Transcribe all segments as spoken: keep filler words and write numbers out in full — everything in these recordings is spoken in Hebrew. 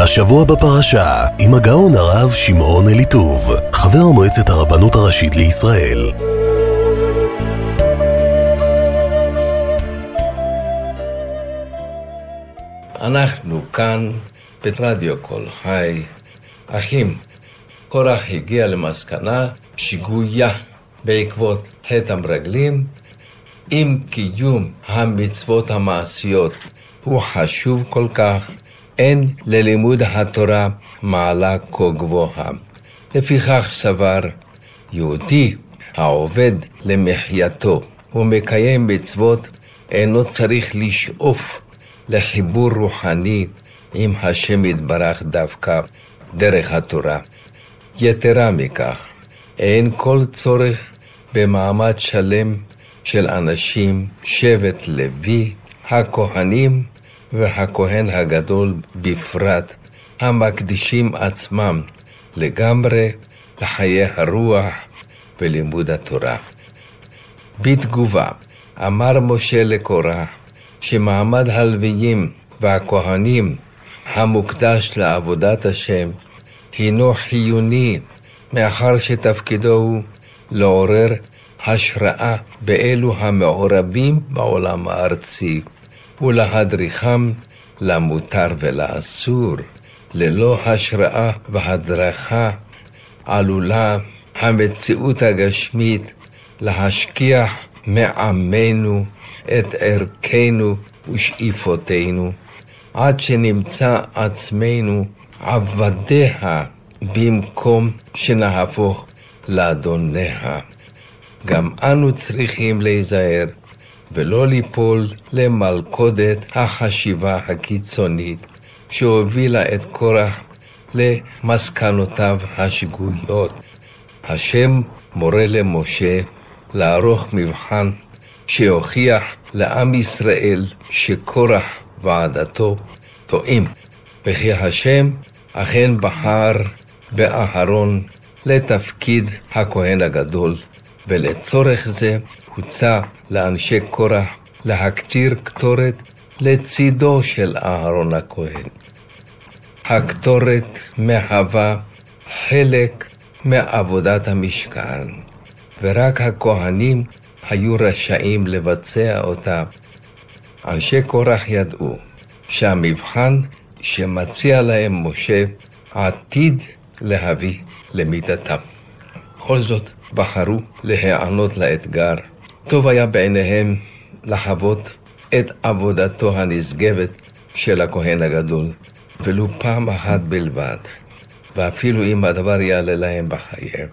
השבוע בפרשה, עם הגאון הרב שמעון אליטוב, חבר מועצת הרבנות הראשית לישראל. אנחנו כאן ברדיו קול חי. אחים, קורח הגיע למסקנה שגויה בעקבות חטא המרגלים. אם קיום המצוות המעשיות הוא חשוב כל כך, אין ללימוד התורה מעלה כה גבוהה. לפיכך סבר יהודי העובד למחייתו ומקיים מצוות אינו צריך לשאוף לחיבור רוחני עם השם יתברך דווקא דרך התורה. יתרה מכך, אין כל צורך במעמד שלם של אנשים, שבט לוי, הכהנים והכהן הגדול בפרט, המקדישים עצמם לגמרי לחיי הרוח ולימוד התורה. בתגובה אמר משה לקורח שמעמד הלוויים והכהנים המוקדש לעבודת השם הינו חיוני, מאחר שתפקידו הוא לעורר השראה באלו המעורבים בעולם הארצי ולהדריכם למותר ולאסור. ללא השראה והדרכה עלולה המציאות הגשמית להשכיח מעמנו את ערכנו ושאיפותינו, עד שנמצא עצמנו עבדיה במקום שנהפוך לאדוניה. גם אנו צריכים להיזהר ולא ליפול למלכודת החשיבה הקיצונית שהובילה את קורח למסקנותיו השגויות. השם מורה למשה לערוך מבחן שיוכיח לעם ישראל שקורח ועדתו טועים, וכי השם אכן בחר באהרון לתפקיד הכהן הגדול, ולצורך זה הוצע לאנשי קורח להקטיר קטורת לצידו של אהרון הכהן. הקטורת מהווה חלק מעבודת המשכן, ורק הכהנים היו רשאים לבצע אותה. אנשי קורח ידעו שהמבחן שמציע להם משה עתיד להביא למיתתם. בכל זאת בחרו להיענות לאתגר. טוב היה בעיניהם לחוות את עבודתו הנשגבת של הכהן הגדול, ולו פעם אחת בלבד, ואפילו אם הדבר יעלה להם בחייהם.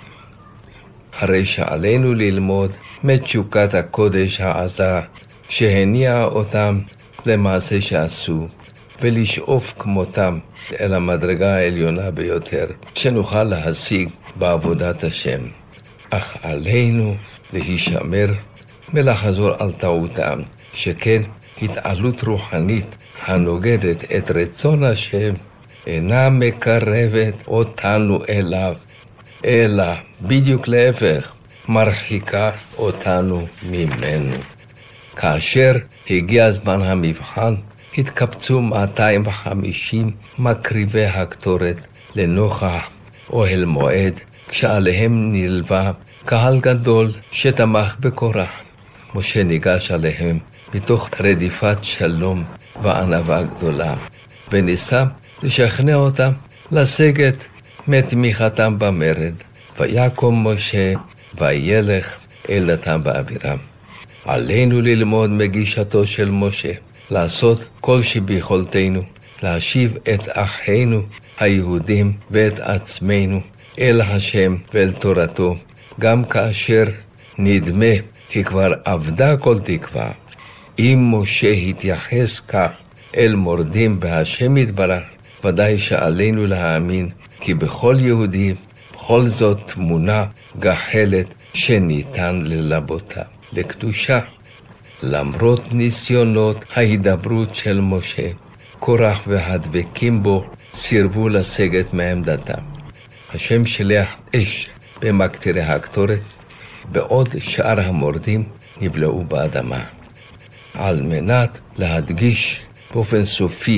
הרי שעלינו ללמוד מתשוקת הקודש העזה שהניעה אותם למעשה שעשו, ולשאוף כמותם אל המדרגה העליונה ביותר שנוכל להשיג בעבודת השם. אך עלינו להישמר ולחזור על טעותם, שכן התעלות רוחנית הנוגדת את רצון השם אינה מקרבת אותנו אליו, אלא בדיוק להפך, מרחיקה אותנו ממנו. כאשר הגיע זמן המבחן, התקבצו מאתיים וחמישים מקריבי הקטורת לנוכח אוהל מועד, כשעליהם נלווה קהל גדול שתמך בקורח. משה ניגש עליהם מתוך רדיפת שלום וענווה גדולה, וניסה לשכנע אותם לסגת מתמיכתם במרד. ויקום משה וילך אל דתם באבירם. עלינו ללמוד מגישתו של משה, לעשות כל שביכולתנו, להשיב את אחינו היהודים ואת עצמנו אל השם ואל תורתו, גם כאשר נדמה כי כבר עבדה כל תקווה. אם משה התייחס כך אל מורדים בהשם יתברך, ודאי שעלינו להאמין כי בכל יהודי בכל זאת תמונה גחלת שניתן ללבותה לקדושה. למרות ניסיונות ההידברות של משה, קורח והדבקים בו סירבו לסגת מעמדתם. השם שלח אש במקטירי הקטורת, בעוד שאר המורדים נבלעו באדמה. על מנת להדגיש באופן סופי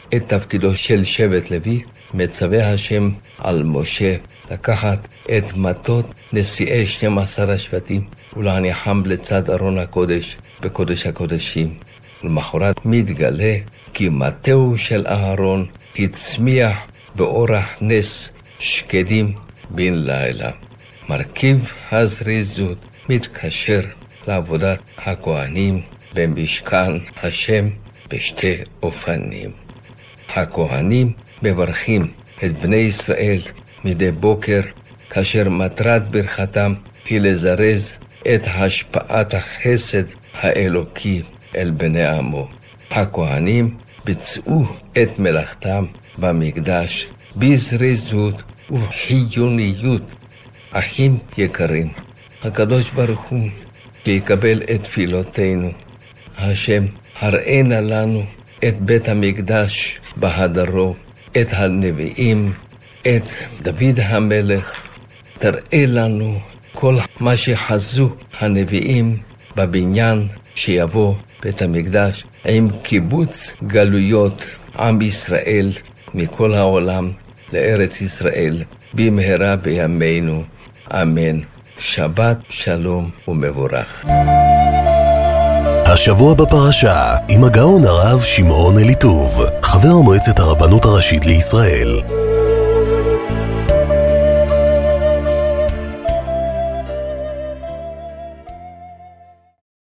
את תפקידו של שבט לוי, מצווה השם על משה לקחת את מטות נשיאי שנים עשר השבטים ולהניחם לצד ארון הקודש בקודש הקודשים. ולמחרת מתגלה כי מטהו של אהרון הצמיח באורח נס שקדים בן לילה. מרכיב הזריזות מתקשר לעבודת הכהנים במשכן השם בשתי אופנים. הכהנים מברכים את בני ישראל מדי בוקר, כאשר מטרת ברכתם היא לזרז את השפעת החסד האלוקי אל בני עמו. הכהנים ביצעו את מלאכתם במקדש בזריזות ובחיוניות. אחים יקרים, הקדוש ברוך הוא יקבל את תפילותינו. השם הראינה לנו את בית המקדש בהדרו, את הנביאים, את דוד המלך. תראה לנו כל מה שחזו הנביאים בבניין שיבוא בית המקדש עם קיבוץ גלויות עם ישראל מכל העולם לארץ ישראל במהרה בימינו, אמן. שבת שלום ומבורך. השבוע בפרשה עם הגאון הרב שמעון אליטוב, חבר מועצת הרבנות הראשית לישראל.